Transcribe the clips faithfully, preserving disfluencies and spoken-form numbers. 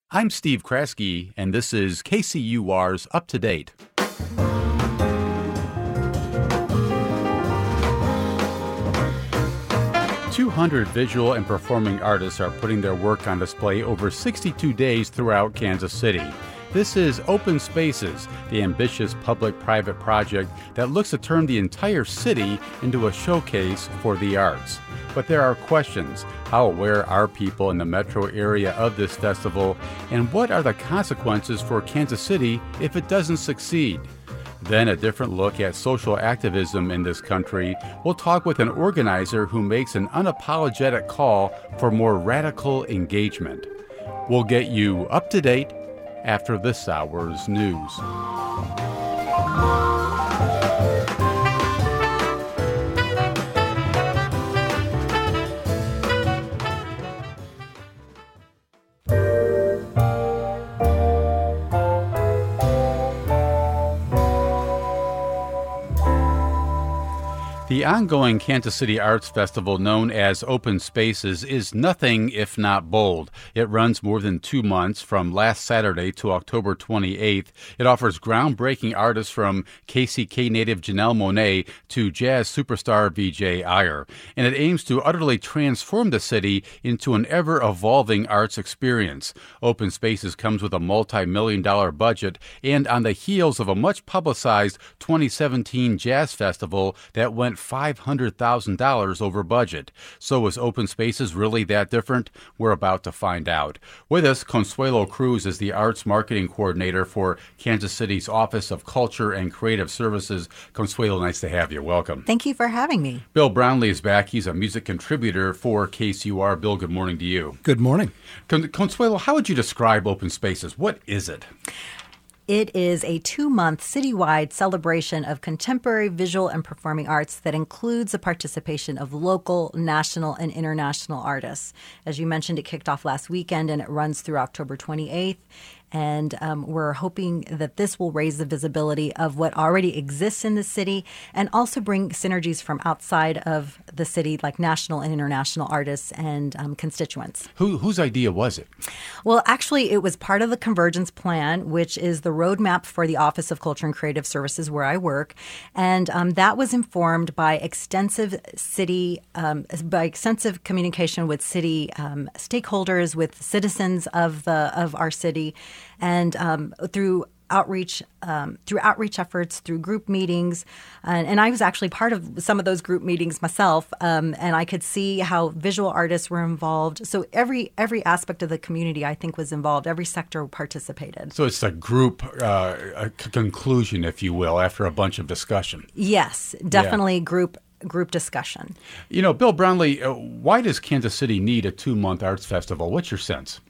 I'm Steve Kraske, and this is K C U R's Up to Date. two hundred visual and performing artists are putting their work on display over sixty-two days throughout Kansas City. This is Open Spaces, the ambitious public-private project that looks to turn the entire city into a showcase for the arts. But there are questions. How aware are people in the metro area of this festival? And what are the consequences for Kansas City if it doesn't succeed? Then a different look at social activism in this country. We'll talk with an organizer who makes an unapologetic call for more radical engagement. We'll get you up to date after this hour's news. The ongoing Kansas City Arts Festival, known as Open Spaces, is nothing if not bold. It runs more than two months, from last Saturday to October twenty-eighth. It offers groundbreaking artists from K C K native Janelle Monáe to jazz superstar Vijay Iyer. And it aims to utterly transform the city into an ever-evolving arts experience. Open Spaces comes with a multi-million dollar budget, and on the heels of a much-publicized twenty seventeen jazz festival that went five hundred thousand dollars over budget. So is Open Spaces really that different? We're about to find out. With us, Consuelo Cruz is the Arts Marketing Coordinator for Kansas City's Office of Culture and Creative Services. Consuelo, nice to have you. Welcome. Thank you for having me. Bill Brownlee is back. He's a music contributor for K C U R. Bill, good morning to you. Good morning. Con- Consuelo, how would you describe Open Spaces? What is it? It is a two-month citywide celebration of contemporary visual and performing arts that includes the participation of local, national, and international artists. As you mentioned, it kicked off last weekend and it runs through October twenty-eighth. And um, we're hoping that this will raise the visibility of what already exists in the city and also bring synergies from outside of the city, like national and international artists and um, constituents. Who, whose idea was it? Well, actually, it was part of the Convergence Plan, which is the roadmap for the Office of Culture and Creative Services where I work. And um, that was informed by extensive city, um, by extensive communication with city um, stakeholders, with citizens of the of our city. And um, through outreach, um, through outreach efforts, through group meetings, and, and I was actually part of some of those group meetings myself, um, and I could see how visual artists were involved. So every every aspect of the community, I think, was involved. Every sector participated. So it's a group uh, a c- conclusion, if you will, after a bunch of discussion. Yes, definitely yeah. group. group discussion. You know, Bill Brownlee, uh, why does Kansas City need a two-month arts festival? What's your sense?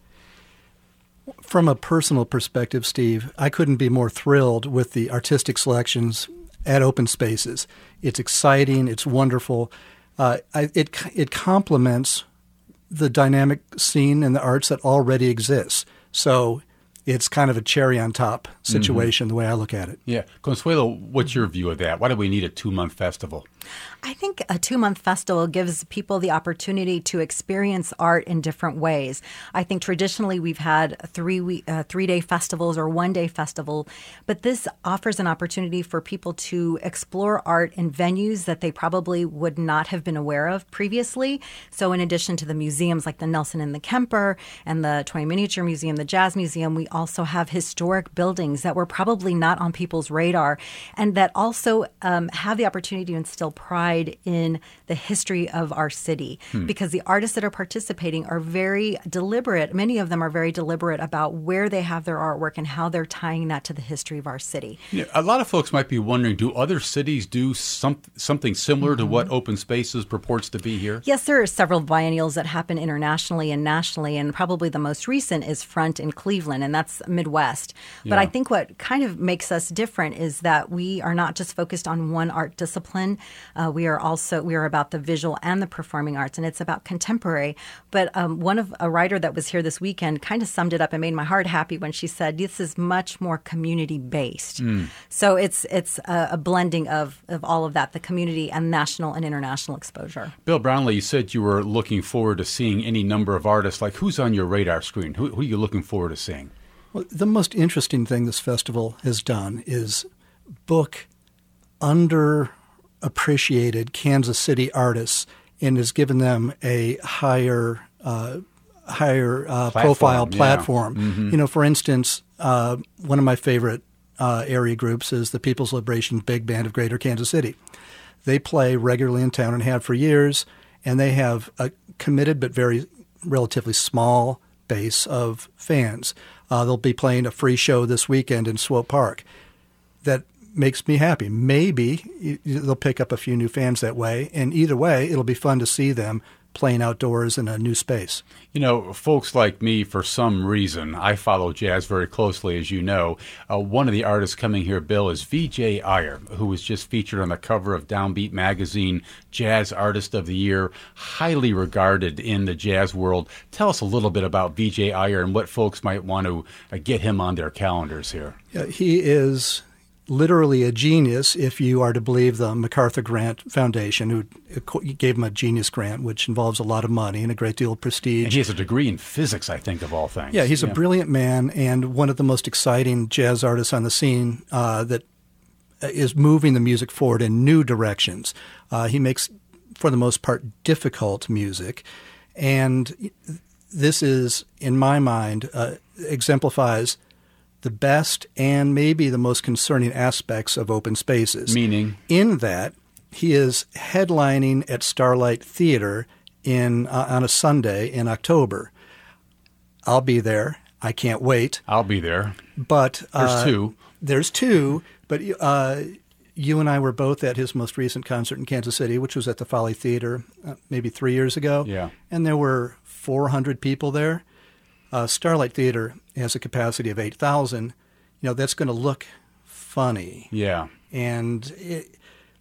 From a personal perspective, Steve, I couldn't be more thrilled with the artistic selections at Open Spaces. It's exciting. It's wonderful. Uh, I, it it complements the dynamic scene and the arts that already exists. So it's kind of a cherry on top situation, mm-hmm. the way I look at it. Yeah. Consuelo, what's your view of that? Why do we need a two-month festival? I think a two-month festival gives people the opportunity to experience art in different ways. I think traditionally we've had three week, uh, three-day festivals or one-day festival, but this offers an opportunity for people to explore art in venues that they probably would not have been aware of previously. So in addition to the museums like the Nelson and the Kemper and the Toy Miniature Museum, the Jazz Museum, we also have historic buildings that were probably not on people's radar and that also um, have the opportunity to instill pride in the history of our city hmm. because the artists that are participating are very deliberate. Many of them are very deliberate about where they have their artwork and how they're tying that to the history of our city. Yeah, a lot of folks might be wondering, do other cities do some, something similar mm-hmm. to what Open Spaces purports to be here? Yes, there are several biennials that happen internationally and nationally, and probably the most recent is Front in Cleveland, and that's Midwest. Yeah. But I think what kind of makes us different is that we are not just focused on one art discipline. Uh, we are also we are about the visual and the performing arts, and it's about contemporary. But um, one of a writer that was here this weekend kind of summed it up and made my heart happy when she said this is much more community based. Mm. So it's it's a, a blending of of all of that, the community and national and international exposure. Bill Brownlee, you said you were looking forward to seeing any number of artists. Like, who's on your radar screen? Who, who are you looking forward to seeing? Well, the most interesting thing this festival has done is book underappreciated Kansas City artists and has given them a higher uh, higher uh, platform, profile yeah. platform. Mm-hmm. You know, for instance, uh, one of my favorite uh, area groups is the People's Liberation Big Band of Greater Kansas City. They play regularly in town and have for years, and they have a committed but very relatively small base of fans. Uh, they'll be playing a free show this weekend in Swope Park. That makes me happy. Maybe they'll pick up a few new fans that way, and either way, it'll be fun to see them playing outdoors in a new space. You know, folks like me, for some reason, I follow jazz very closely, as you know. Uh, one of the artists coming here, Bill, is Vijay Iyer, who was just featured on the cover of Downbeat Magazine, Jazz Artist of the Year, highly regarded in the jazz world. Tell us a little bit about Vijay Iyer and what folks might want to uh, get him on their calendars here. Yeah, he is literally a genius, if you are to believe the MacArthur Grant Foundation, who gave him a genius grant, which involves a lot of money and a great deal of prestige. And he has a degree in physics, I think, of all things. Yeah, he's yeah. a brilliant man and one of the most exciting jazz artists on the scene uh, that is moving the music forward in new directions. Uh, he makes, for the most part, difficult music. And this is, in my mind, uh, exemplifies the best and maybe the most concerning aspects of open spaces. Meaning? In that he is headlining at Starlight Theater in uh, on a Sunday in October. I'll be there. I can't wait. I'll be there. But There's uh, two. There's two. But uh, you and I were both at his most recent concert in Kansas City, which was at the Folly Theater uh, maybe three years ago. Yeah. And there were four hundred people there. Uh, Starlight Theater has a capacity of eight thousand. You know, that's going to look funny. Yeah. And it,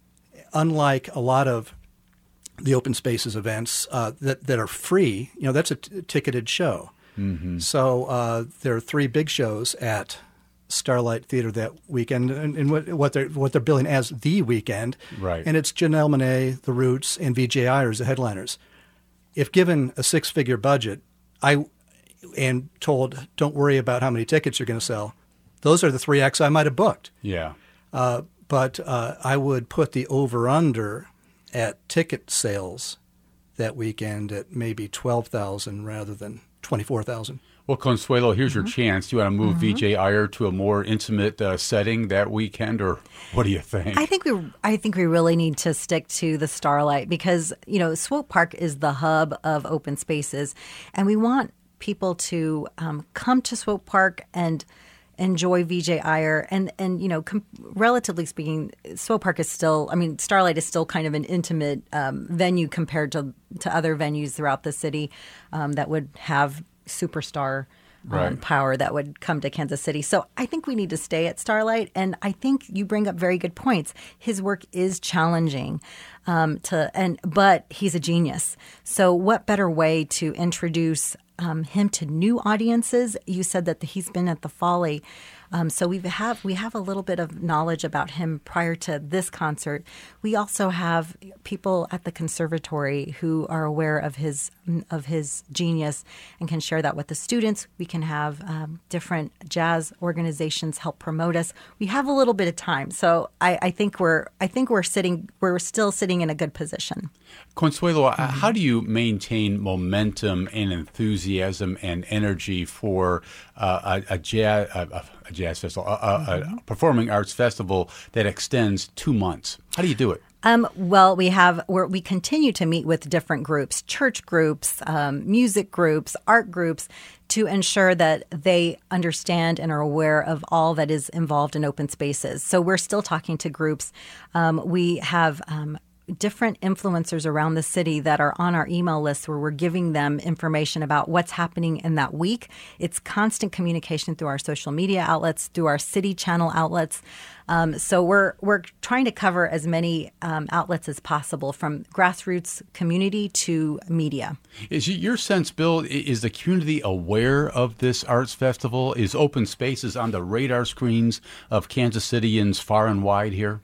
unlike a lot of the open spaces events uh, that, that are free, you know, that's a t- ticketed show. Mm-hmm. So uh, there are three big shows at Starlight Theater that weekend, and, and what, what they're what they're billing as the weekend. Right. And it's Janelle Monáe, The Roots, and Vijay Iyer as the headliners. If given a six-figure budget, I and told, don't worry about how many tickets you're going to sell, those are the three acts I might have booked. Yeah. Uh, but uh, I would put the over-under at ticket sales that weekend at maybe twelve thousand rather than twenty-four thousand. Well, Consuelo, here's Mm-hmm. your chance. Do you want to move mm-hmm. Vijay Iyer to a more intimate uh, setting that weekend, or what do you think? I think we I think we really need to stick to the Starlight because, you know, Swope Park is the hub of open spaces, and we want people to um, come to Swope Park and enjoy Vijay Iyer. And, and you know, com- relatively speaking, Swope Park is still, I mean, Starlight is still kind of an intimate um, venue compared to, to other venues throughout the city um, that would have superstar um, right. power that would come to Kansas City. So I think we need to stay at Starlight. And I think you bring up very good points. His work is challenging. Um, to and but he's a genius. So what better way to introduce Um, him to new audiences? You said that he's been at the Folly, um, so we have we have a little bit of knowledge about him prior to this concert. We also have people at the conservatory who are aware of his of his genius and can share that with the students. We can have um, different jazz organizations help promote us. We have a little bit of time, so I, I think we're I think we're sitting we're still sitting in a good position. Consuelo, mm-hmm. how do you maintain momentum and enthusiasm and energy for uh, a, a, jazz, a, a jazz festival, a, mm-hmm. a performing arts festival that extends two months? How do you do it? Um, well, we have we're, we continue to meet with different groups, church groups, um, music groups, art groups, to ensure that they understand and are aware of all that is involved in open spaces. So we're still talking to groups. Um, we have. Um, different influencers around the city that are on our email list where we're giving them information about what's happening in that week. It's constant communication through our social media outlets, through our city channel outlets. Um, so we're we're trying to cover as many um, outlets as possible, from grassroots community to media. Is your sense, Bill, is the community aware of this arts festival? Is Open Spaces on the radar screens of Kansas Cityans far and wide here?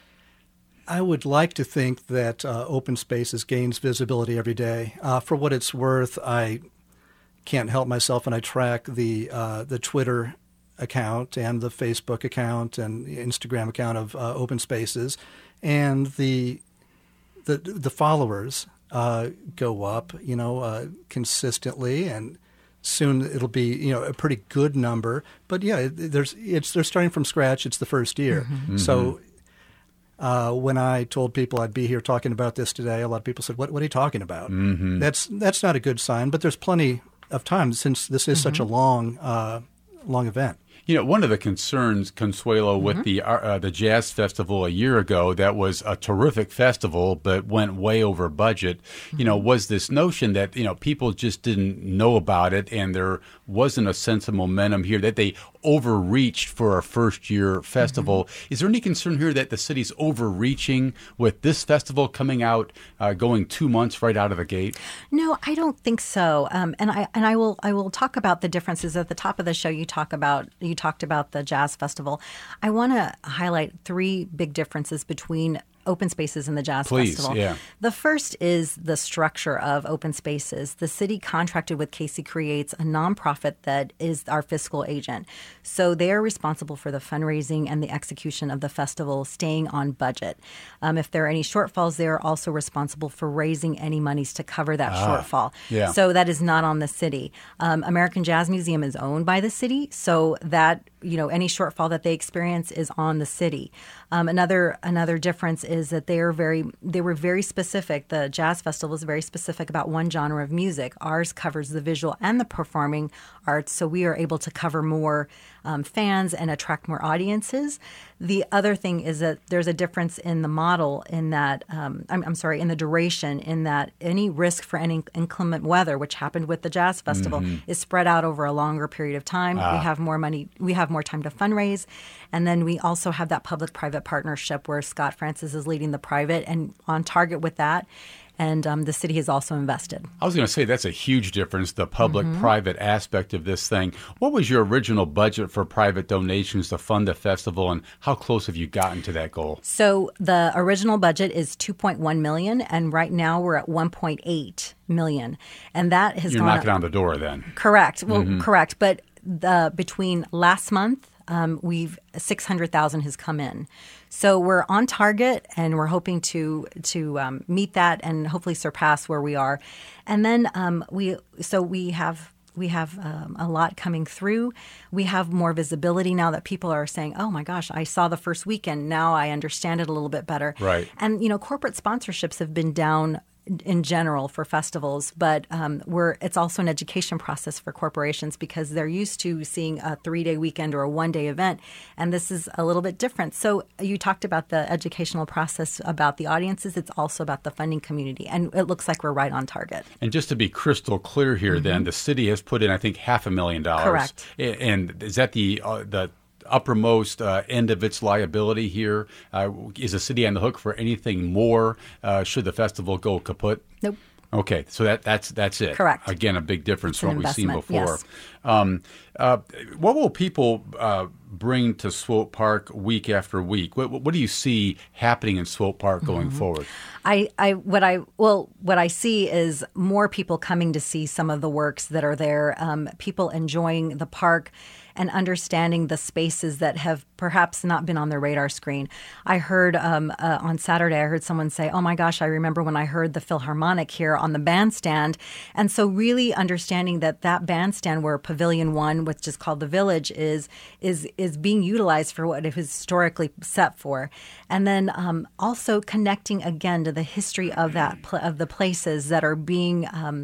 I would like to think that uh, Open Spaces gains visibility every day. Uh, for what it's worth, I can't help myself, and I track the uh, the Twitter account and the Facebook account and the Instagram account of uh, Open Spaces, and the the the followers uh, go up, you know, uh, consistently, and soon it'll be, you know, a pretty good number. But yeah, there's it's they're starting from scratch. It's the first year, mm-hmm. so. Uh, when I told people I'd be here talking about this today, a lot of people said, "What, what are you talking about?" Mm-hmm. That's that's not a good sign. But there's plenty of time since this is mm-hmm. such a long, uh, long event. You know, one of the concerns, Consuelo, with mm-hmm. the uh, the Jazz Festival a year ago, that was a terrific festival but went way over budget, mm-hmm. you know, was this notion that, you know, people just didn't know about it and there wasn't a sense of momentum here, that they overreached for a first-year festival. Mm-hmm. Is there any concern here that the city's overreaching with this festival coming out, uh, going two months right out of the gate? No, I don't think so. Um, and I and I will I will talk about the differences at the top of the show. You talk about you talked about the Jazz Festival. I want to highlight three big differences between Open Spaces and the Jazz Please, Festival. Yeah. The first is the structure of Open Spaces. The city contracted with Casey Creates, a nonprofit that is our fiscal agent. So they are responsible for the fundraising and the execution of the festival, staying on budget. Um, if there are any shortfalls, they are also responsible for raising any monies to cover that ah, shortfall. Yeah. So that is not on the city. Um, American Jazz Museum is owned by the city, so that, you know, any shortfall that they experience is on the city. Um, another another difference is that they are very they were very specific. The Jazz Festival is very specific about one genre of music. Ours covers the visual and the performing arts, so we are able to cover more um, fans and attract more audiences. The other thing is that there's a difference in the model in that, um, I'm, I'm sorry, in the duration, in that any risk for any inclement weather, which happened with the Jazz Festival, mm-hmm. is spread out over a longer period of time. Ah. We have more money, we have more time to fundraise. And then we also have that public-private partnership where Scott Francis is leading the private and on target with that. And um, the city has also invested. I was going to say that's a huge difference, the public-private mm-hmm. aspect of this thing. What was your original budget for private donations to fund the festival, and how close have you gotten to that goal? So the original budget is two point one million dollars, and right now we're at one point eight million dollars. And that has You're gone knocking up. on the door then. Correct. Well, mm-hmm. correct. But the between last month, Um, we've six hundred thousand has come in, so we're on target, and we're hoping to to um, meet that and hopefully surpass where we are. And then um, we so we have we have um, a lot coming through. We have more visibility now that people are saying, "Oh my gosh, I saw the first weekend. Now I understand it a little bit better." Right. And you know, corporate sponsorships have been down in general for festivals, but um, we're it's also an education process for corporations because they're used to seeing a three-day weekend or a one-day event, and this is a little bit different. So you talked about the educational process about the audiences. It's also about the funding community, and it looks like we're right on target. And just to be crystal clear here, mm-hmm. then, the city has put in, I think, half a million dollars. Correct. And is that the uh, the uppermost uh, end of its liability here? Uh, is the city on the hook for anything more uh, should the festival go kaput? Nope. Okay, so that that's that's it. Correct. Again, a big difference It's from what we've seen before. Yes. Um, uh, what will people uh, bring to Swope Park week after week? What, what do you see happening in Swope Park going mm-hmm. forward? I, I what I well what I see is more people coming to see some of the works that are there. Um, people enjoying the park and understanding the spaces that have perhaps not been on their radar screen. I heard um, uh, on Saturday, I heard someone say, "Oh my gosh, I remember when I heard the Philharmonic here on the bandstand." And so really understanding that that bandstand where Pavilion One, which is called the Village, is is is being utilized for what it was historically set for. And then um, also connecting again to the history of that pl- of the places that are being um,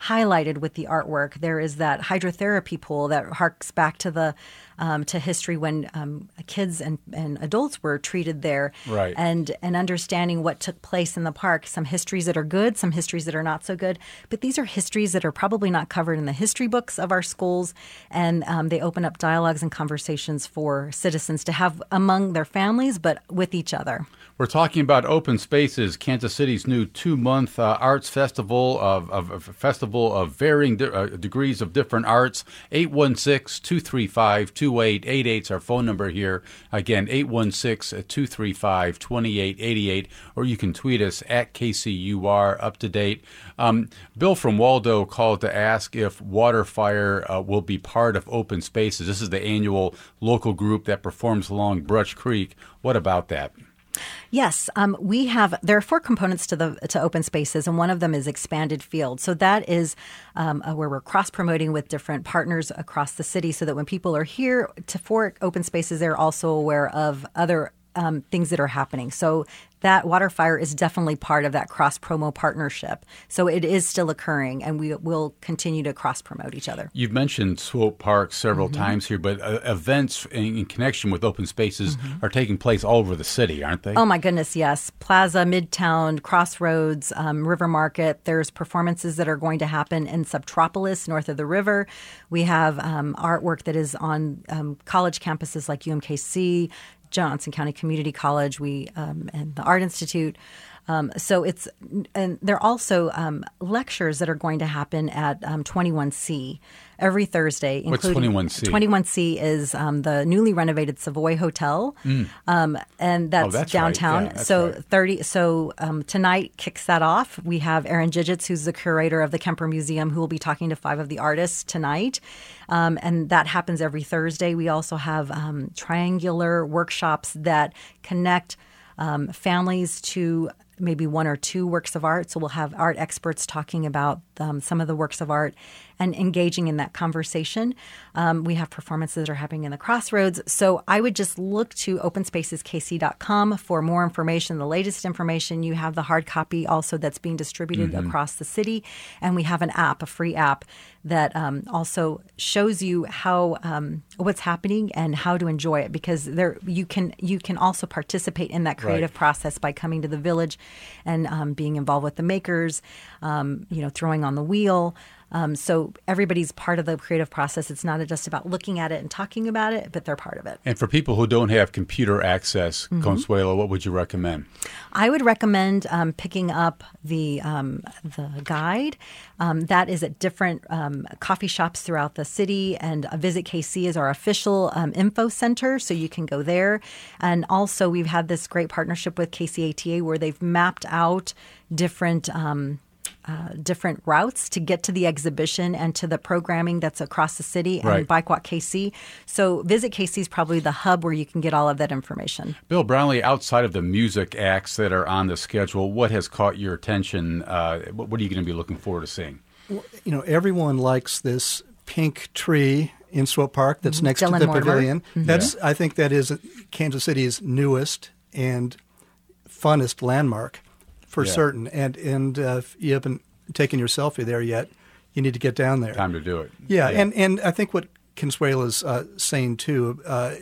highlighted with the artwork. There is that hydrotherapy pool that harks back to the um, to history when um, kids and, and adults were treated there, right. and and understanding what took place in the park. Some histories that are good, some histories that are not so good, but these are histories that are probably not covered in the history books of our schools, and um, they open up dialogues and conversations for citizens to have among their families, but with each other. We're talking about Open Spaces, Kansas City's new two-month uh, arts festival of, of, of festival of varying de- uh, degrees of different arts. eight one six, two three five, two eight eight eight is our phone number here. Again, eight one six, two three five, two eight eight eight, or you can tweet us at K C U R up to date. Um, Bill from Waldo called to ask if Waterfire uh, will be part of Open Spaces. This is the annual local group that performs along Brush Creek. What about that? Yes, um, we have. There are four components to the to Open Spaces, and one of them is expanded field. So that is um, uh, where we're cross promoting with different partners across the city, so that when people are here to for Open Spaces, they're also aware of other um, things that are happening. So that Waterfire is definitely part of that cross promo partnership. So it is still occurring, and we will continue to cross promote each other. You've mentioned Swope Park several mm-hmm. times here, but uh, events in, in connection with Open Spaces mm-hmm. are taking place all over the city, aren't they? Oh, my goodness, yes. Plaza, Midtown, Crossroads, um, River Market. There's performances that are going to happen in Subtropolis, north of the river. We have um, artwork that is on um, college campuses like U M K C, Johnson County Community College, we um, and the Art Institute. Um, so it's and there are also um, lectures that are going to happen at um, twenty-one C every Thursday. What's twenty-one C? twenty-one C is um, the newly renovated Savoy Hotel, mm. um, and that's, oh, that's downtown. Right. Yeah, that's so right. thirty. So um, tonight kicks that off. We have Aaron Gigits, who's the curator of the Kemper Museum, who will be talking to five of the artists tonight, um, and that happens every Thursday. We also have um, triangular workshops that connect um, families to maybe one or two works of art. So we'll have art experts talking about um, some of the works of art and engaging in that conversation. Um, we have performances that are happening in the Crossroads. So I would just look to open spaces k c dot com for more information, the latest information. You have the hard copy also that's being distributed mm-hmm. across the city. And we have an app, a free app, that um, also shows you how um, what's happening and how to enjoy it, because there you can you can also participate in that creative right. process by coming to the village and um, being involved with the makers, um, you know, throwing on the wheel. Um, so everybody's part of the creative process. It's not just about looking at it and talking about it, but they're part of it. And for people who don't have computer access, mm-hmm. Consuelo, what would you recommend? I would recommend um, picking up the um, the guide. Um, that is at different um, coffee shops throughout the city, and uh, Visit K C is our official um, info center, so you can go there. And also, we've had this great partnership with K C A T A where they've mapped out different um, Uh, different routes to get to the exhibition and to the programming that's across the city and right. Bike Walk K C. So Visit K C is probably the hub where you can get all of that information. Bill Brownlee, outside of the music acts that are on the schedule, what has caught your attention? Uh, what are you going to be looking forward to seeing? Well, you know, everyone likes this pink tree in Swope Park that's mm-hmm. next Dylan to the Mortimer. pavilion. Mm-hmm. That's I think that is Kansas City's newest and funnest landmark. For yeah. certain. And and uh, if you haven't taken your selfie there yet, you need to get down there. Time to do it. Yeah, yeah. and, and I think what Consuela's uh, saying too uh,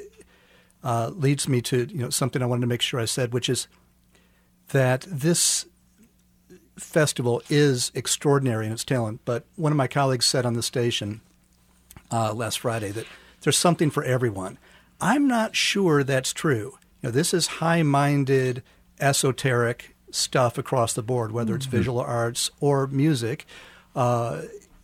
uh, leads me to you know something I wanted to make sure I said, which is that this festival is extraordinary in its talent. But one of my colleagues said on the station uh, last Friday that there's something for everyone. I'm not sure that's true. You know, this is high-minded, esoteric stuff across the board, whether it's mm-hmm. visual arts or music, uh,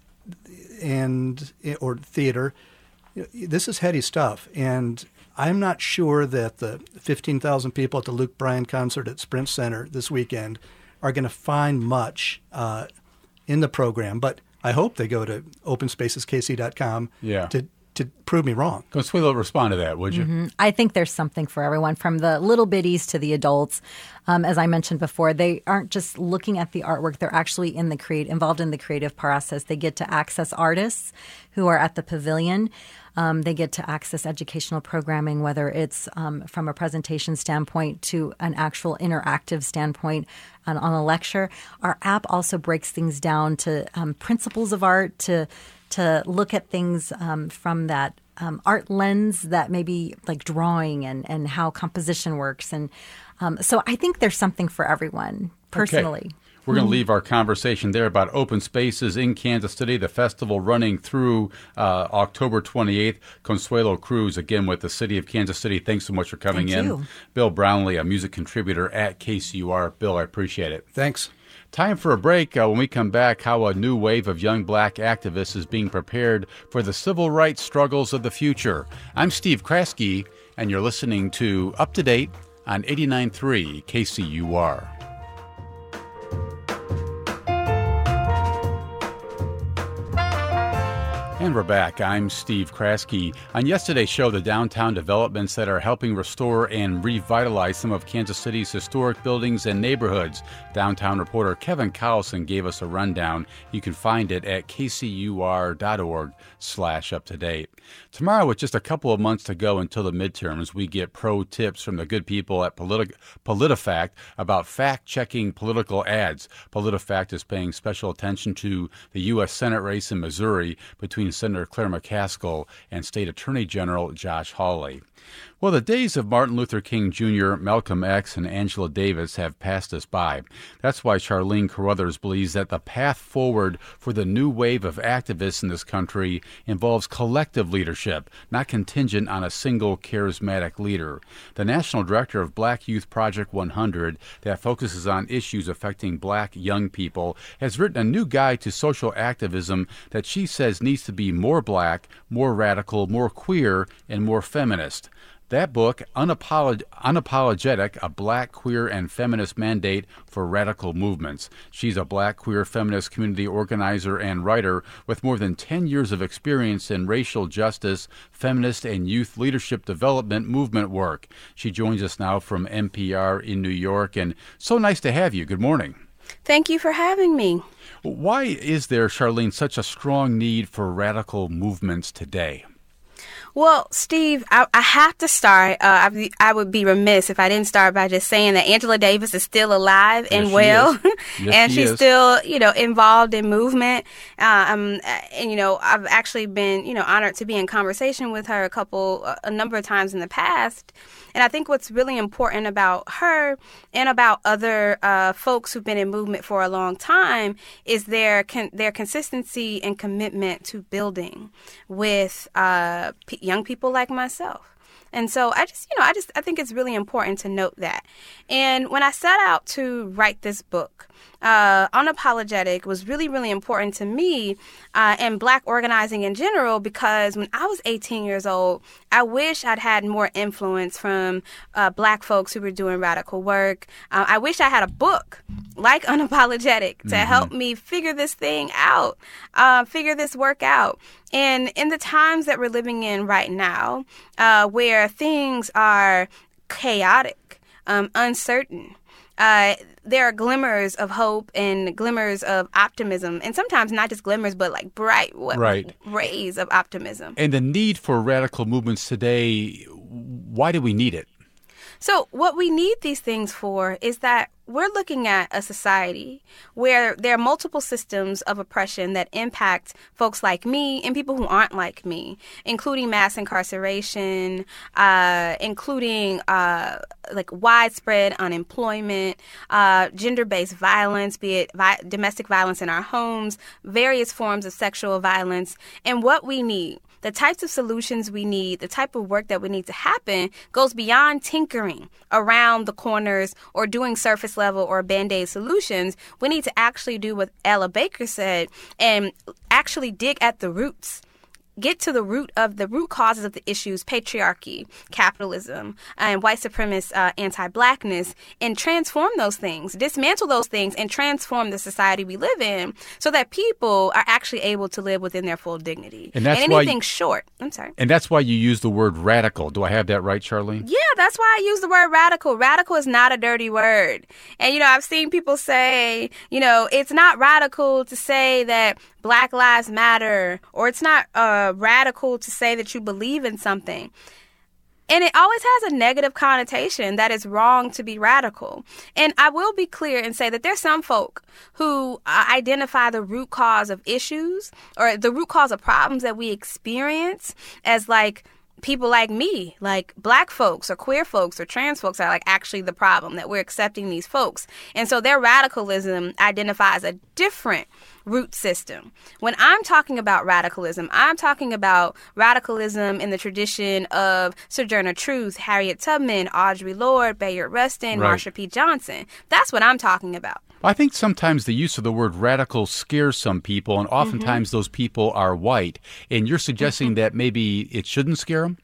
and or theater. This is heady stuff, and I'm not sure that the fifteen thousand people at the Luke Bryan concert at Sprint Center this weekend are going to find much uh, in the program. But I hope they go to open spaces k c dot com yeah. to to prove me wrong. Consuelo, respond to that, would you? Mm-hmm. I think there's something for everyone, from the little bitties to the adults. Um, as I mentioned before, they aren't just looking at the artwork; they're actually in the create involved in the creative process. They get to access artists who are at the pavilion. Um, they get to access educational programming, whether it's um, from a presentation standpoint to an actual interactive standpoint on, on a lecture. Our app also breaks things down to um, principles of art, to to look at things um, from that um, art lens, that maybe like drawing and, and how composition works. And um, so I think there's something for everyone, personally. Okay. We're going to leave our conversation there about Open Spaces in Kansas City, the festival running through uh, October twenty-eighth. Consuelo Cruz, again, with the City of Kansas City. Thanks so much for coming Thank in. you. Bill Brownlee, a music contributor at K C U R. Bill, I appreciate it. Thanks. Time for a break. Uh, when we come back, how a new wave of young black activists is being prepared for the civil rights struggles of the future. I'm Steve Kraske, and you're listening to Up to Date on eighty-nine point three K C U R. And we're back. I'm Steve Kraske. On yesterday's show, the downtown developments that are helping restore and revitalize some of Kansas City's historic buildings and neighborhoods. Downtown reporter Kevin Collison gave us a rundown. You can find it at kcur.org slash up to date. Tomorrow, with just a couple of months to go until the midterms, we get pro tips from the good people at Politi- PolitiFact about fact-checking political ads. PolitiFact is paying special attention to the U S Senate race in Missouri between Senator Claire McCaskill and State Attorney General Josh Hawley. Well, the days of Martin Luther King Junior, Malcolm X, and Angela Davis have passed us by. That's why Charlene Carruthers believes that the path forward for the new wave of activists in this country involves collective leadership, not contingent on a single charismatic leader. The national director of Black Youth Project one hundred, that focuses on issues affecting black young people, has written a new guide to social activism that she says needs to be more black, more radical, more queer, and more feminist. That book, Unapolog- Unapologetic, A Black, Queer, and Feminist Mandate for Radical Movements. She's a black, queer, feminist community organizer and writer with more than ten years of experience in racial justice, feminist, and youth leadership development movement work. She joins us now from N P R in New York, and so nice to have you. Good morning. Thank you for having me. Why is there, Charlene, such a strong need for radical movements today? Well, Steve, I, I have to start. Uh, I, be, I would be remiss if I didn't start by just saying that Angela Davis is still alive and yes, well, yes, and she she's is. still, you know, involved in movement. Uh, um, and you know, I've actually been, you know, honored to be in conversation with her a couple, a number of times in the past. And I think what's really important about her and about other uh, folks who've been in movement for a long time is their con- their consistency and commitment to building with uh, p- young people like myself. And so I just, you know, I just I think it's really important to note that. And when I set out to write this book, uh, Unapologetic was really, really important to me uh, and Black organizing in general, because when I was eighteen years old, I wish I'd had more influence from uh, Black folks who were doing radical work. Uh, I wish I had a book like Unapologetic to mm-hmm. help me figure this thing out, uh, figure this work out. And in the times that we're living in right now, uh, where things are chaotic, um, uncertain, uh, there are glimmers of hope and glimmers of optimism, and sometimes not just glimmers, but like bright right. rays of optimism. And the need for radical movements today, why do we need it? So what we need these things for is that we're looking at a society where there are multiple systems of oppression that impact folks like me and people who aren't like me, including mass incarceration, uh, including uh, like widespread unemployment, uh, gender-based violence, be it vi- domestic violence in our homes, various forms of sexual violence. And what we need, the types of solutions we need, the type of work that we need to happen goes beyond tinkering around the corners or doing surface level or Band-Aid solutions. We need to actually do what Ella Baker said and actually dig at the roots. Get to the root of the root causes of the issues, patriarchy, capitalism, and white supremacist uh, anti-blackness, and transform those things, dismantle those things, and transform the society we live in so that people are actually able to live within their full dignity. And that's and why anything you, short. I'm sorry. And that's why you use the word radical. Do I have that right, Charlene? Yeah, that's why I use the word radical. Radical is not a dirty word. And, you know, I've seen people say, you know, it's not radical to say that Black Lives Matter, or it's not uh, radical to say that you believe in something. And it always has a negative connotation that it's wrong to be radical. And I will be clear and say that there's some folk who uh, identify the root cause of issues or the root cause of problems that we experience as like people like me, like Black folks or queer folks or trans folks are like actually the problem, that we're accepting these folks. And so their radicalism identifies a different root system. When I'm talking about radicalism, I'm talking about radicalism in the tradition of Sojourner Truth, Harriet Tubman, Audre Lorde, Bayard Rustin, Right. Marsha P. Johnson. That's what I'm talking about. I think sometimes the use of the word radical scares some people, and oftentimes Mm-hmm. those people are white. And you're suggesting that maybe it shouldn't scare them?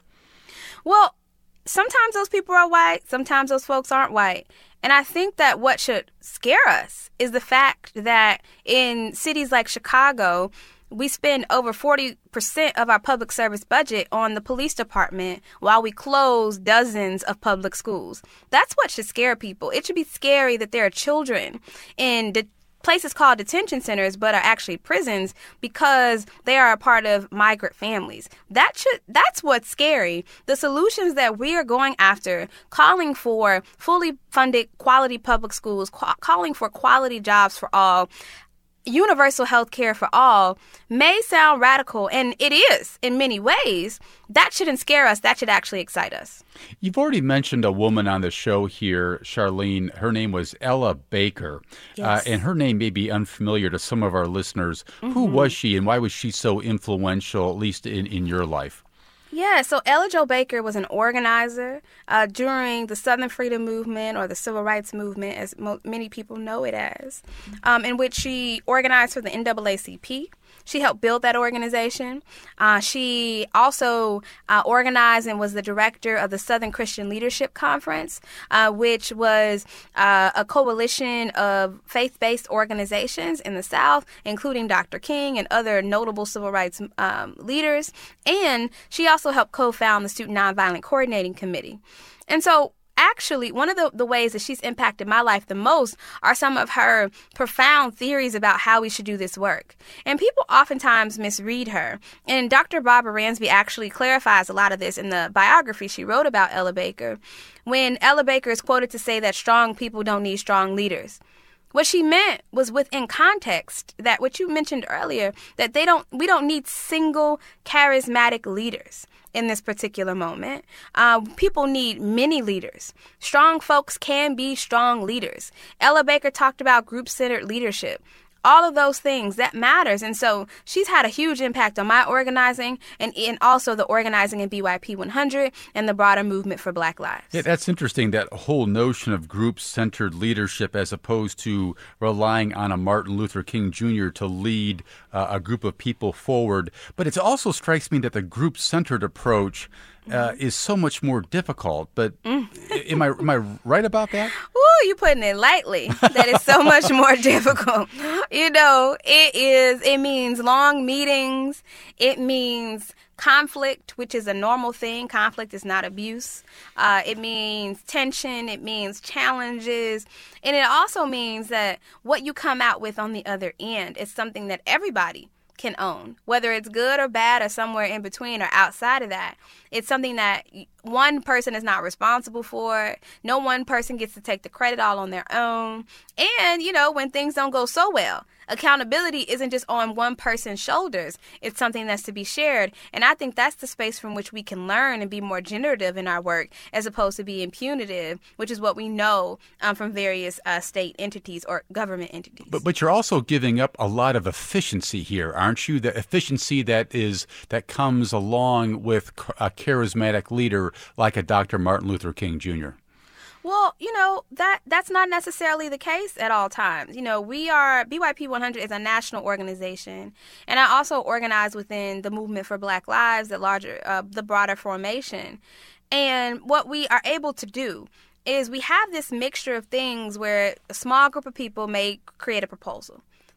Well, sometimes those people are white, sometimes those folks aren't white. And I think that what should scare us is the fact that in cities like Chicago, we spend over forty percent of our public service budget on the police department while we close dozens of public schools. That's what should scare people. It should be scary that there are children in de- places called detention centers but are actually prisons because they are a part of migrant families. That should that's what's scary. The solutions that we are going after, calling for fully funded quality public schools, ca- calling for quality jobs for all, universal health care for all, may sound radical, and it is in many ways. That shouldn't scare us. That should actually excite us. You've already mentioned a woman on the show here, Charlene. Her name was Ella Baker. Yes. Uh, and her name may be unfamiliar to some of our listeners. Mm-hmm. Who was she, and why was she so influential, at least in, in your life? Yeah, so Ella Jo Baker was an organizer uh, during the Southern Freedom Movement, or the Civil Rights Movement, as mo- many people know it as, um, in which she organized for the N double A C P. She helped build that organization. Uh, she also uh, organized and was the director of the Southern Christian Leadership Conference, uh, which was uh, a coalition of faith-based organizations in the South, including Doctor King and other notable civil rights um, leaders. And she also helped co-found the Student Nonviolent Coordinating Committee. And so actually, one of the, the ways that she's impacted my life the most are some of her profound theories about how we should do this work. And people oftentimes misread her. And Doctor Barbara Ransby actually clarifies a lot of this in the biography she wrote about Ella Baker, when Ella Baker is quoted to say that strong people don't need strong leaders. What she meant was within context, that what you mentioned earlier, that they don't, we don't need single charismatic leaders in this particular moment. Uh, people need many leaders. Strong folks can be strong leaders. Ella Baker talked about group-centered leadership. All of those things, that matters. And so she's had a huge impact on my organizing and, and also the organizing in B Y P one hundred and the broader movement for Black lives. Yeah, that's interesting, that whole notion of group-centered leadership as opposed to relying on a Martin Luther King Junior to lead uh, a group of people forward. But it also strikes me that the group-centered approach Uh, is so much more difficult. But mm. am I am I right about that? Ooh, you're putting it lightly. That is so much more difficult. You know, it is. It means long meetings. It means conflict, which is a normal thing. Conflict is not abuse. Uh, it means tension. It means challenges. And it also means that what you come out with on the other end is something that everybody can own, whether it's good or bad or somewhere in between or outside of that. It's something that one person is not responsible for. No one person gets to take the credit all on their own. And, you know, when things don't go so well, accountability isn't just on one person's shoulders. It's something that's to be shared. And I think that's the space from which we can learn and be more generative in our work as opposed to being punitive, which is what we know um, from various uh, state entities or government entities. But but you're also giving up a lot of efficiency here, aren't you? The efficiency that is that comes along with a charismatic leader like a Doctor Martin Luther King Junior Well, you know, that that's not necessarily the case at all times. You know, we are, B Y P one hundred is a national organization, and I also organize within the Movement for Black Lives, the larger, uh, the broader formation. And what we are able to do is we have this mixture of things where a small group of people may create a proposal.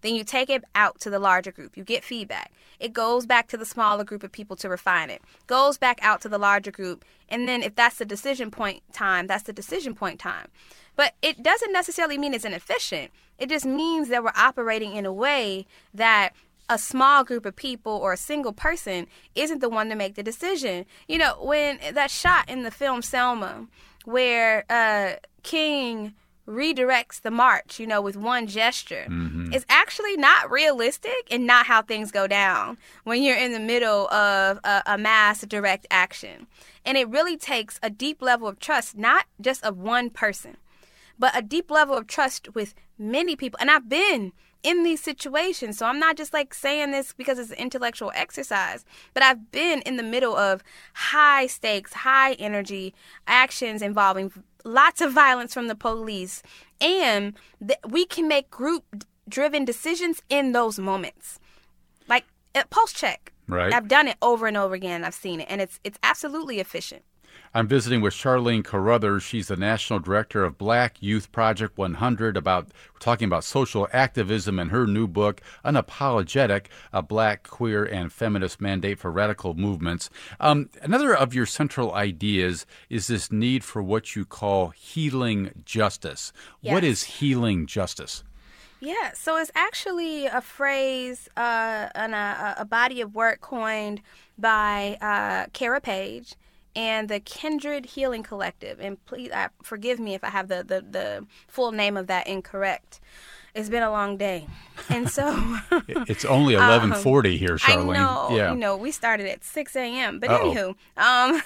Then you take it out to the larger group. You get feedback. It goes back to the smaller group of people to refine it. Goes back out to the larger group. And then if that's the decision point time, that's the decision point time. But it doesn't necessarily mean it's inefficient. It just means that we're operating in a way that a small group of people or a single person isn't the one to make the decision. You know, when that shot in the film Selma where uh, King redirects the march, you know, with one gesture, mm-hmm. is actually not realistic and not how things go down when you're in the middle of a, a mass direct action. And it really takes a deep level of trust, not just of one person, but a deep level of trust with many people. And I've been in these situations, so I'm not just like saying this because it's an intellectual exercise, but I've been in the middle of high stakes, high energy actions involving lots of violence from the police, and th- we can make group-driven decisions in those moments. Like, pulse check. Right. I've done it over and over again. I've seen it, and it's it's absolutely efficient. I'm visiting with Charlene Carruthers. She's the National Director of Black Youth Project one hundred. About we're talking about social activism and her new book, Unapologetic, a Black, Queer, and Feminist Mandate for Radical Movements. Um, another of your central ideas is this need for what you call healing justice. Yes. What is healing justice? Yeah, so it's actually a phrase uh, and a, a body of work coined by uh, Kara Page and the Kindred Healing Collective. And please, uh, forgive me if I have the, the, the full name of that incorrect. It's been a long day. And so... it's only eleven forty um, here, Charlene. I know. Yeah. You know, we started at six a.m. But Uh-oh. anywho, um,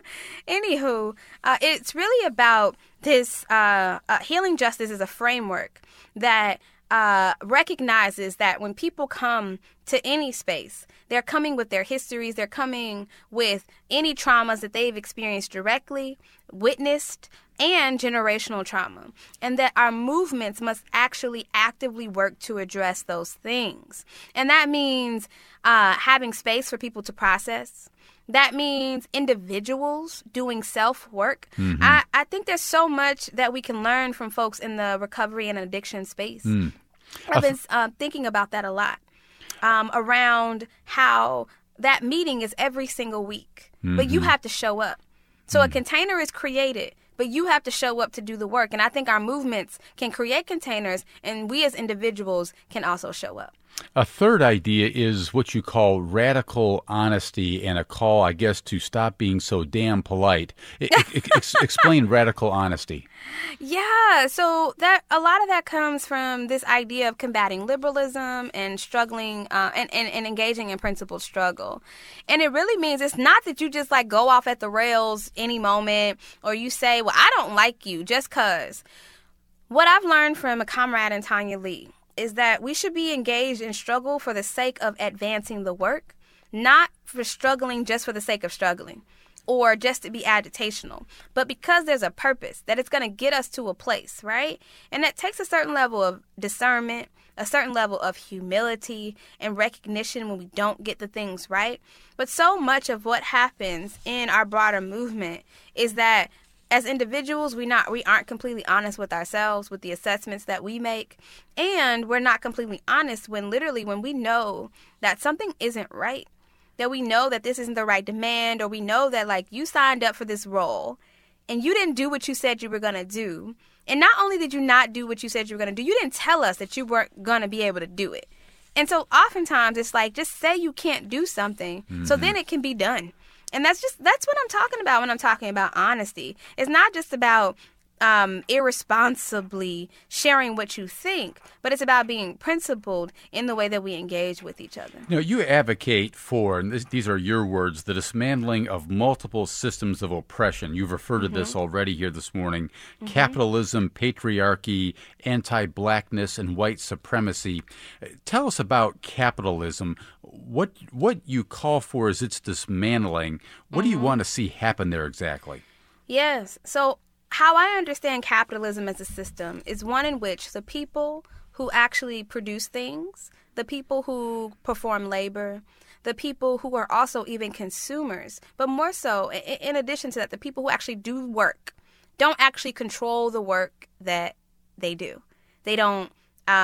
anywho, uh, it's really about this uh, uh, healing justice is a framework that uh, recognizes that when people come to any space, they're coming with their histories, they're coming with any traumas that they've experienced directly, witnessed, and generational trauma, and that our movements must actually actively work to address those things. And that means uh, having space for people to process. That means individuals doing self-work. Mm-hmm. I, I think there's so much that we can learn from folks in the recovery and addiction space. Mm. I've been uh, thinking about that a lot, um, around how that meeting is every single week, mm-hmm. but you have to show up. So mm. a container is created, but you have to show up to do the work. And I think our movements can create containers, and we as individuals can also show up. A third idea is what you call radical honesty, and a call, I guess, to stop being so damn polite. I, ex- explain radical honesty. Yeah, so that a lot of that comes from this idea of combating liberalism and struggling uh, and, and, and engaging in principled struggle. And it really means it's not that you just like go off at the rails any moment, or you say, well, I don't like you just because. What I've learned from a comrade in Tanya Lee is that we should be engaged in struggle for the sake of advancing the work, not for struggling just for the sake of struggling or just to be agitational, but because there's a purpose that it's going to get us to a place, right? And that takes a certain level of discernment, a certain level of humility and recognition when we don't get the things right. But so much of what happens in our broader movement is that as individuals, we not we aren't completely honest with ourselves, with the assessments that we make, and we're not completely honest when literally when we know that something isn't right, that we know that this isn't the right demand, or we know that like you signed up for this role and you didn't do what you said you were going to do. And not only did you not do what you said you were going to do, you didn't tell us that you weren't going to be able to do it. And so oftentimes it's like, just say you can't do something, mm-hmm. so then it can be done. And that's just, that's what I'm talking about when I'm talking about honesty. It's not just about um, irresponsibly sharing what you think, but it's about being principled in the way that we engage with each other. You know, you advocate for, and this, these are your words, the dismantling of multiple systems of oppression. You've referred to mm-hmm. this already here this morning. Mm-hmm. Capitalism, patriarchy, anti-blackness, and white supremacy. Tell us about capitalism. What what you call for is its dismantling. What mm-hmm. do you want to see happen there exactly? Yes. So how I understand capitalism as a system is one in which the people who actually produce things, the people who perform labor, the people who are also even consumers, but more so, in addition to that, the people who actually do work, don't actually control the work that they do. They don't um,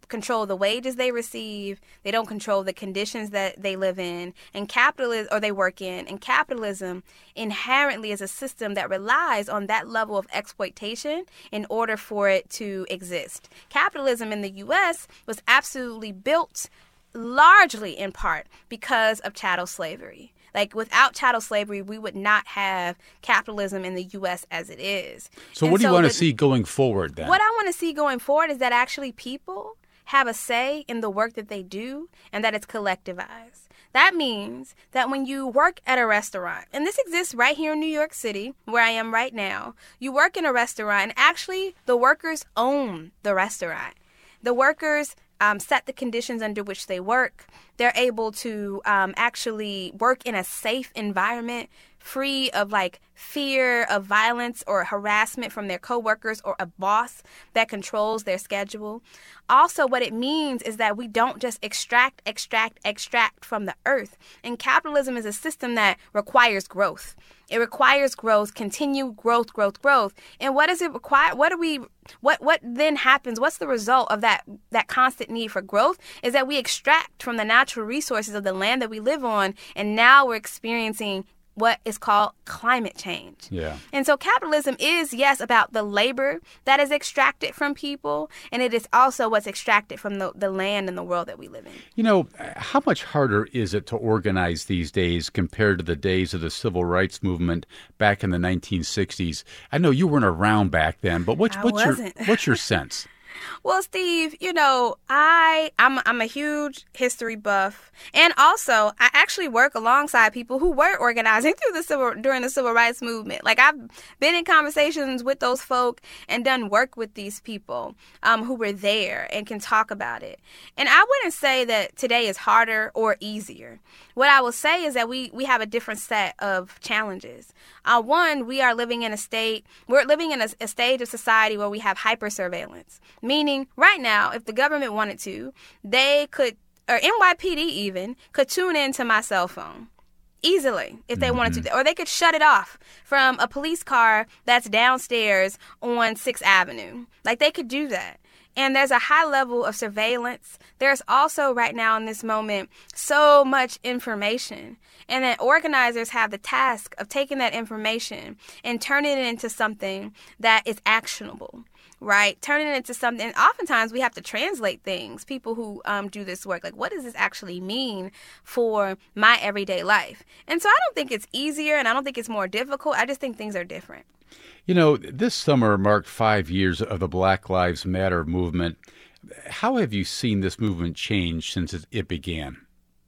control the wages they receive. They don't control the conditions that they live in and capitalism or they work in. And capitalism inherently is a system that relies on that level of exploitation in order for it to exist. Capitalism in the U S was absolutely built largely in part because of chattel slavery. Like, without chattel slavery, we would not have capitalism in the U S as it is. So and what do you so want the, to see going forward then? What I want to see going forward is that actually people have a say in the work that they do and that it's collectivized. That means that when you work at a restaurant, and this exists right here in New York City, where I am right now, you work in a restaurant, and actually the workers own the restaurant. The workers um, set the conditions under which they work. They're able to um, actually work in a safe environment, free of like fear of violence or harassment from their coworkers or a boss that controls their schedule. Also, what it means is that we don't just extract, extract, extract from the earth. And capitalism is a system that requires growth. It requires growth, continued growth, growth, growth. And what does it require? What do we, what, what then happens? What's the result of that, that constant need for growth is that we extract from the natural resources of the land that we live on. And now we're experiencing what is called climate change. Yeah. And so capitalism is, yes, about the labor that is extracted from people, and it is also what's extracted from the, the land and the world that we live in. You know, how much harder is it to organize these days compared to the days of the civil rights movement back in the nineteen sixties? I know you weren't around back then, but what's, I what's, your, wasn't. what's your sense? Well, Steve, you know, I, I'm, I'm a huge history buff. And also, I actually work alongside people who were organizing through the civil, during the civil rights movement. Like, I've been in conversations with those folk and done work with these people um, who were there and can talk about it. And I wouldn't say that today is harder or easier. What I will say is that we, we have a different set of challenges. Uh, one, we are living in a state, we're living in a, a stage of society where we have hyper-surveillance. Meaning, right now, if the government wanted to, they could, or N Y P D even, could tune into my cell phone easily if they mm-hmm. wanted to. Or they could shut it off from a police car that's downstairs on sixth Avenue. Like, they could do that. And there's a high level of surveillance. There's also right now in this moment so much information. And that organizers have the task of taking that information and turning it into something that is actionable. Right? Turning it into something. And oftentimes we have to translate things. People who um, do this work, like, what does this actually mean for my everyday life? And so I don't think it's easier and I don't think it's more difficult. I just think things are different. You know, this summer marked five years of the Black Lives Matter movement. How have you seen this movement change since it began?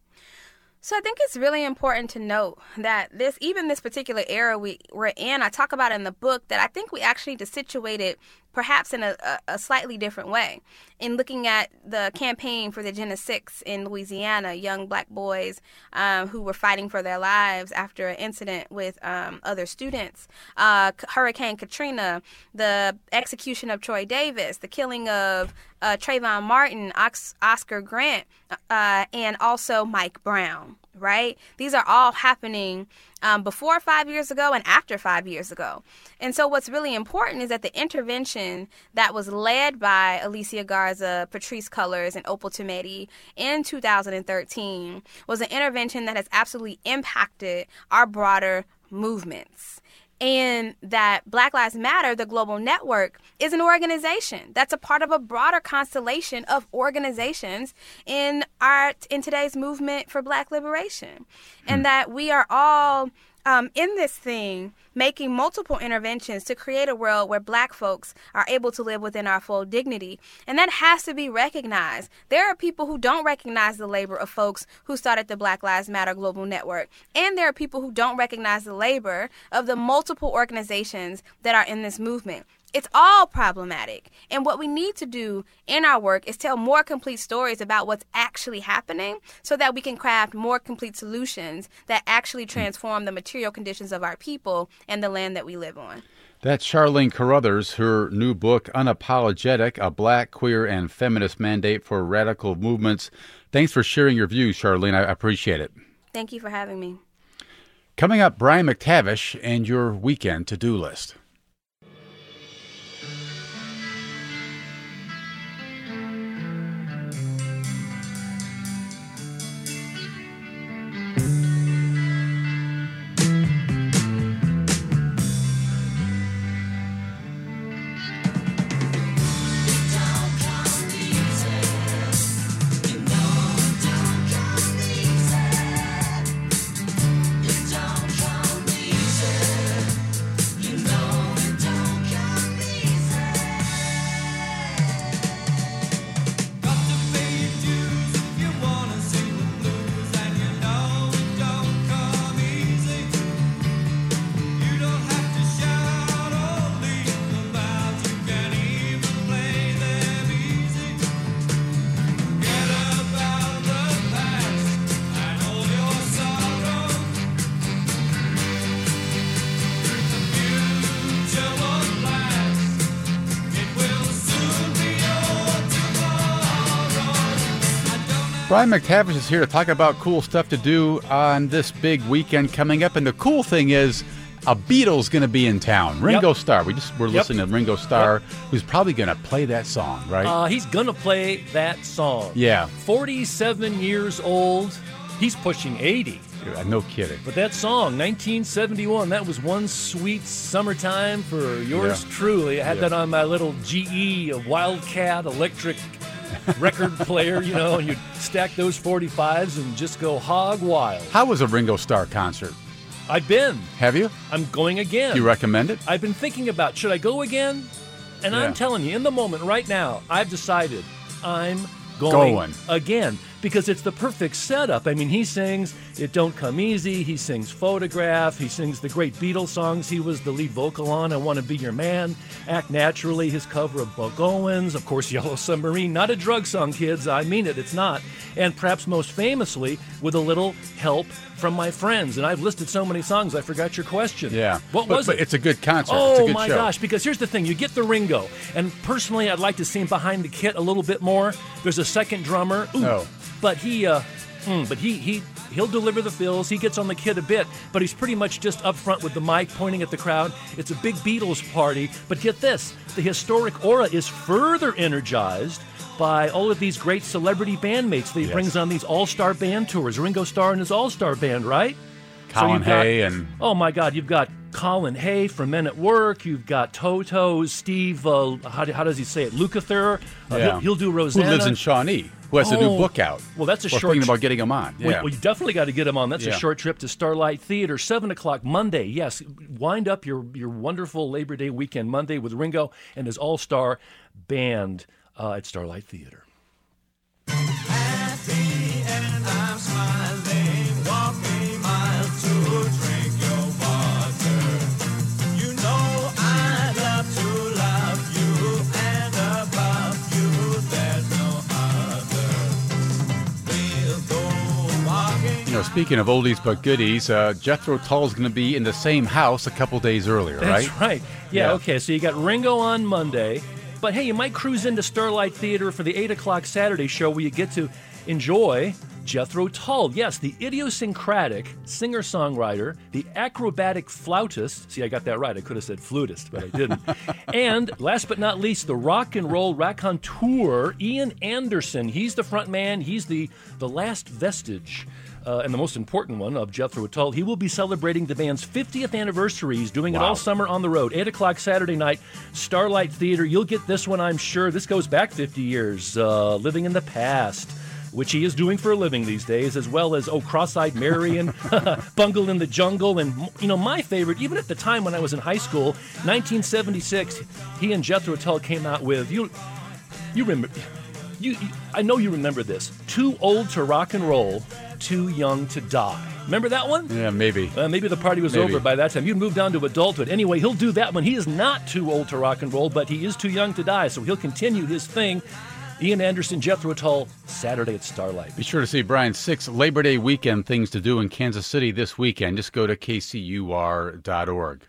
So I think it's really important to note that this, even this particular era we, we're in, I talk about in the book that I think we actually need to situate it perhaps in a, a, a slightly different way. In looking at the campaign for the Jena Six in Louisiana, young black boys um, who were fighting for their lives after an incident with um, other students, uh, Hurricane Katrina, the execution of Troy Davis, the killing of uh, Trayvon Martin, Ox- Oscar Grant, uh, and also Mike Brown. Right? These are all happening um, before five years ago and after five years ago. And so what's really important is that the intervention that was led by Alicia Garza, Patrisse Cullors, and Opal Tometi in two thousand thirteen was an intervention that has absolutely impacted our broader movements. And that Black Lives Matter, the global network, is an organization that's a part of a broader constellation of organizations in our in today's movement for Black liberation. And that we are all um, in this thing making multiple interventions to create a world where Black folks are able to live within our full dignity. And that has to be recognized. There are people who don't recognize the labor of folks who started the Black Lives Matter Global Network. And there are people who don't recognize the labor of the multiple organizations that are in this movement. It's all problematic. And what we need to do in our work is tell more complete stories about what's actually happening so that we can craft more complete solutions that actually transform the material conditions of our people and the land that we live on. That's Charlene Carruthers. Her new book, Unapologetic, A Black, Queer, and Feminist Mandate for Radical Movements. Thanks for sharing your views, Charlene. I appreciate it. Thank you for having me. Coming up, Brian McTavish and your weekend to-do list. Brian McTavish is here to talk about cool stuff to do on this big weekend coming up. And the cool thing is, a Beatle's going to be in town. Ringo yep. Starr. We just were yep. listening to Ringo Starr, yep. who's probably going to play that song, right? Uh, he's going to play that song. Yeah. forty-seven years old. He's pushing eighty. Yeah, no kidding. But that song, nineteen seventy-one, that was one sweet summertime for yours yeah. truly. I had yeah. that on my little G E, a Wildcat electric record player, you know, and you'd stack those forty-fives and just go hog wild. How was a Ringo Starr concert? I've been. Have you? I'm going again. Do you recommend it? I've been thinking about, should I go again? And yeah. I'm telling you, in the moment right now, I've decided I'm going, going again. Because it's the perfect setup. I mean, he sings It Don't Come Easy. He sings Photograph. He sings the great Beatles songs he was the lead vocal on. I Want to Be Your Man. Act Naturally, his cover of Buck Owens. Of course, Yellow Submarine. Not a drug song, kids. I mean it. It's not. And perhaps most famously, with a little help from my friends. And I've listed so many songs, I forgot your question. Yeah. What but, was but it? It's a good concert. Oh, it's a good my show. gosh. Because here's the thing. You get the Ringo. And personally, I'd like to see him behind the kit a little bit more. There's a second drummer. Ooh. Oh. But he, uh, mm, but he, he, he'll deliver the fills. He gets on the kid a bit, but he's pretty much just up front with the mic, pointing at the crowd. It's a big Beatles party. But get this: the historic aura is further energized by all of these great celebrity bandmates that he yes. brings on these all-star band tours. Ringo Starr and his all-star band, right? Colin so Hay got, and oh my God, you've got Colin Hay from Men at Work. You've got Toto, Steve. Uh, how, how does he say it? Lukather. Uh, yeah. he'll, he'll do Rosanna. Who lives in Shawnee? Who has oh, a new book out? Well, that's a We're short. Thinking about getting him on. Yeah. Well, well, you definitely got to get him on. That's yeah. a short trip to Starlight Theater, seven o'clock Monday. Yes, wind up your your wonderful Labor Day weekend Monday with Ringo and his all-star band uh, at Starlight Theater. Happy and I'm smiling, walking miles to drink your water. You know I love to love you, and above you there's no other. We'll go walking. You know, speaking of oldies but goodies, uh, Jethro Tull's going to be in the same house a couple days earlier, right? That's right. Yeah, yeah, okay, so you got Ringo on Monday. But hey, you might cruise into Starlight Theater for the eight o'clock Saturday show where you get to enjoy Jethro Tull. Yes, the idiosyncratic singer-songwriter, the acrobatic flautist. See, I got that right. I could have said flutist, but I didn't. And last but not least, the rock and roll raconteur, Ian Anderson. He's the front man. He's the, the last vestige. Uh, and the most important one of Jethro Tull. He will be celebrating the band's fiftieth anniversary. He's doing wow. it all summer on the road. eight o'clock Saturday night, Starlight Theater. You'll get this one, I'm sure. This goes back fifty years, uh, Living in the Past, which he is doing for a living these days, as well as Oh, Cross-Eyed Mary and Bungle in the Jungle. And, you know, my favorite, even at the time when I was in high school, nineteen seventy-six, he and Jethro Tull came out with, you, you remember, you, you, I know you remember this, Too Old to Rock and Roll, Too Young to Die. Remember that one? Yeah, maybe. Uh, maybe the party was maybe. over by that time. You'd moved on to adulthood. Anyway, he'll do that one. He is not too old to rock and roll, but he is too young to die, so he'll continue his thing. Ian Anderson, Jethro Tull, Saturday at Starlight. Be sure to see Brian's six Labor Day weekend things to do in Kansas City this weekend. Just go to K C U R dot org.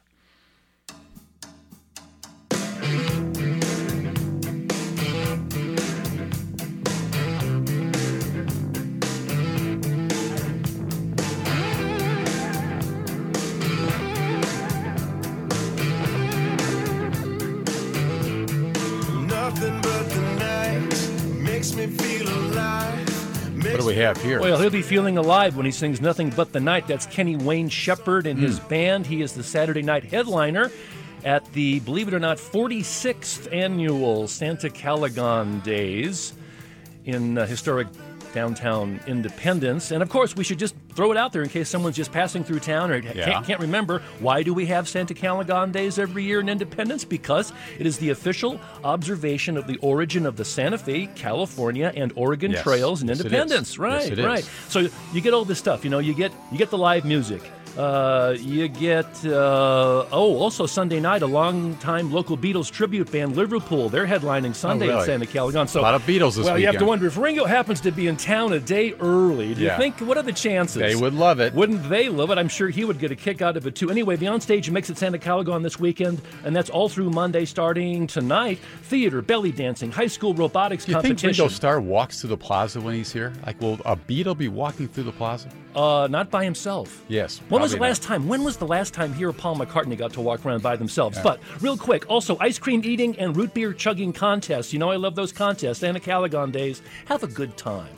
What do we have here? Well, he'll be feeling alive when he sings Nothing But the Night. That's Kenny Wayne Shepherd and mm. his band. He is the Saturday night headliner at the, believe it or not, forty-sixth annual Santa Calagon Days in uh, historic downtown Independence. And, of course, we should just throw it out there in case someone's just passing through town or yeah. can't, can't remember. Why do we have Santa Calagon Days every year in Independence? Because it is the official observation of the origin of the Santa Fe, California, and Oregon yes. trails in yes, Independence. it Right, yes, it right. Is. So you get all this stuff. You know, you get you get the live music. Uh, you get, uh, oh, also Sunday night, a long-time local Beatles tribute band, Liverpool. They're headlining Sunday Oh, really? at Santa Caligon. So, A lot of Beatles this well, you have to weekend. wonder, if Ringo happens to be in town a day early, do Yeah. you think, what are the chances? They would love it. Wouldn't they love it? I'm sure he would get a kick out of it, too. Anyway, the onstage mix at Santa Caligon this weekend, and that's all through Monday, starting tonight. Theater, belly dancing, high school robotics Do you think competition. Ringo Starr walks through the plaza when he's here? Like, will a Beatle be walking through the plaza? Uh, not by himself. Yes. When was the probably last not. time? When was the last time he or Paul McCartney got to walk around by themselves? But real quick, also ice cream eating and root beer chugging contests. You know I love those contests. Santa Caligon days. Have a good time.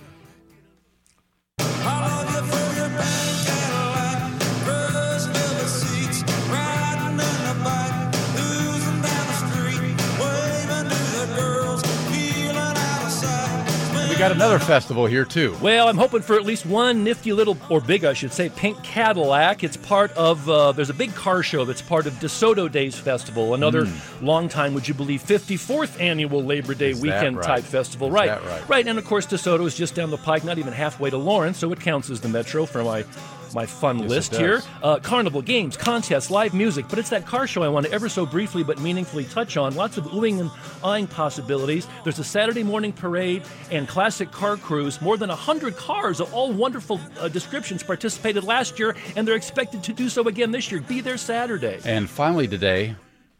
I love you for your pink Cadillac, rose leather seats, riding in the back, losing down the street, waving to the girls, feeling out of sight. We got another festival here, too. Well, I'm hoping for at least one nifty little, or big, I should say, pink Cadillac. It's part of, uh, there's a big car show that's part of DeSoto Days Festival, another long time, would you believe, fifty-fourth annual Labor Day Is that weekend right? type festival. Is right. that right? Right, and of course, DeSoto is just down the pike, not even halfway to Lawrence, so it counts as the metro for my my fun Yes, it list does. here. Uh, carnival, games, contests, live music, but it's that car show I want to ever so briefly but meaningfully touch on. Lots of oohing and eyeing possibilities. There's a Saturday morning parade and classic car cruise. More than one hundred cars of all wonderful uh, descriptions participated last year, and they're expected to do so again this year. Be there Saturday. And finally today,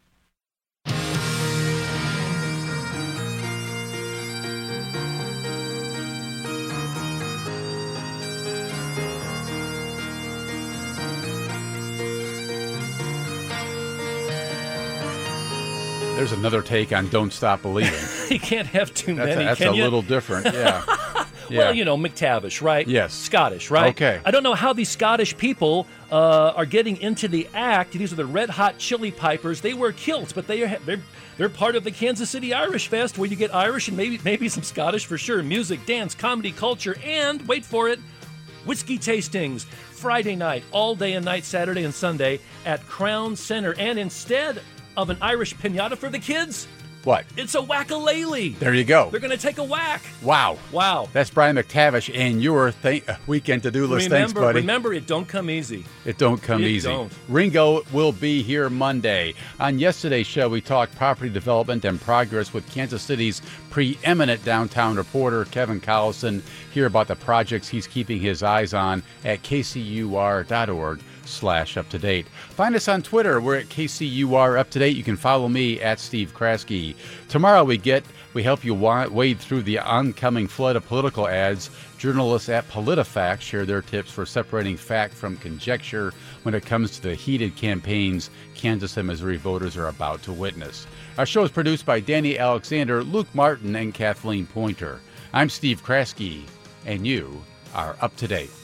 there's another take on Don't Stop Believing. You can't have too That's many, a, that's can a you? little different, yeah. Yeah. Well, you know, McTavish, right? Yes. Scottish, right? Okay. I don't know how these Scottish people uh, are getting into the act. These are the Red Hot Chili Pipers. They wear kilts, but they are they're they're part of the Kansas City Irish Fest, where you get Irish and maybe maybe some Scottish for sure. Music, dance, comedy, culture, and wait for it, whiskey tastings. Friday night, all day and night, Saturday and Sunday at Crown Center. And instead of an Irish pinata for the kids, What? it's a whack-a-lele. There you go. They're going to take a whack. Wow. Wow. That's Brian McTavish and your th- weekend to-do list. Remember, Thanks, buddy. remember, it don't come easy. It don't come It easy. don't. Ringo will be here Monday. On yesterday's show, we talked property development and progress with Kansas City's preeminent downtown reporter, Kevin Collison. Hear about the projects he's keeping his eyes on at k c u r dot org slash up to date. Find us on Twitter. We're at K C U R Up to Date. You can follow me at Steve Kraske. Tomorrow we get we help you wa- wade through the oncoming flood of political ads. Journalists at PolitiFact share their tips for separating fact from conjecture when it comes to the heated campaigns Kansas and Missouri voters are about to witness. Our show is produced by Danny Alexander, Luke Martin, and Kathleen Pointer. I'm Steve Kraske, and you are up to date.